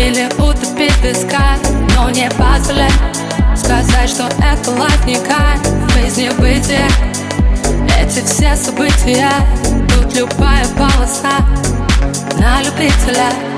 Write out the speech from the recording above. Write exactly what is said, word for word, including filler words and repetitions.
или утопить в песках, но не позволять сказать, что это лайф не кайф, жизнь не бытие. Эти все события, тут любая полоса на любителя.